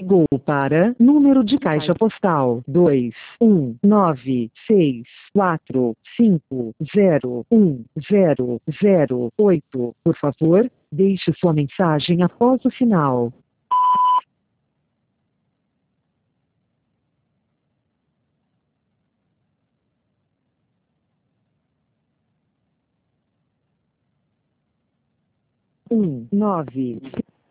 Ligou para número de caixa postal 21964501008. Por favor, deixe sua mensagem após o sinal. Nove.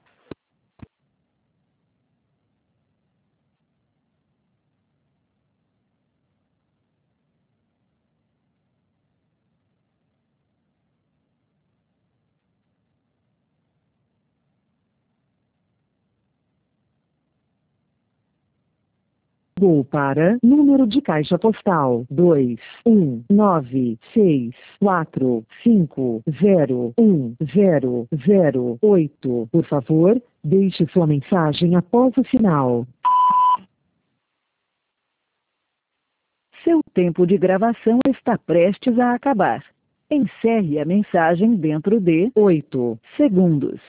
Ligou para número de caixa postal 21964501008. Por favor, deixe sua mensagem após o sinal. Seu tempo de gravação está prestes a acabar. Encerre a mensagem dentro de 8 segundos.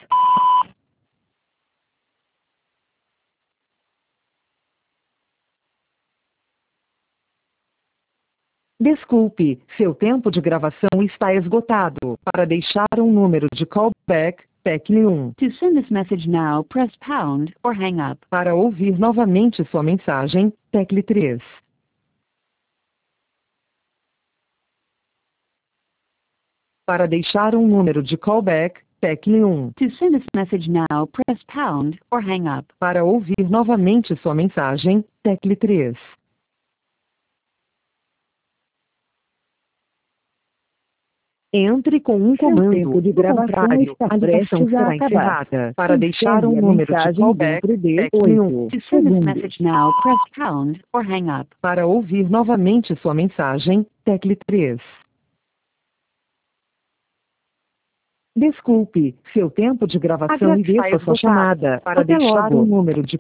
Desculpe, seu tempo de gravação está esgotado. Para deixar um número de callback, tecle 1. To send this message now, press pound or hang up. Para ouvir novamente sua mensagem, tecle 3. Para deixar um número de callback, tecle 1. To send this message now, press pound or hang up. Para ouvir novamente sua mensagem, tecle 3. Entre com um comando. Tempo de gravação contrário, está a ligação prestes a será acabar. encerrada. Para deixar um Encerre a número de mensagem callback, dentro de tecle 1. 8 To send this message now, press pound or hang up. Para ouvir novamente sua mensagem, tecle 3. Desculpe, seu tempo de gravação está esgotada. Para deixar um número de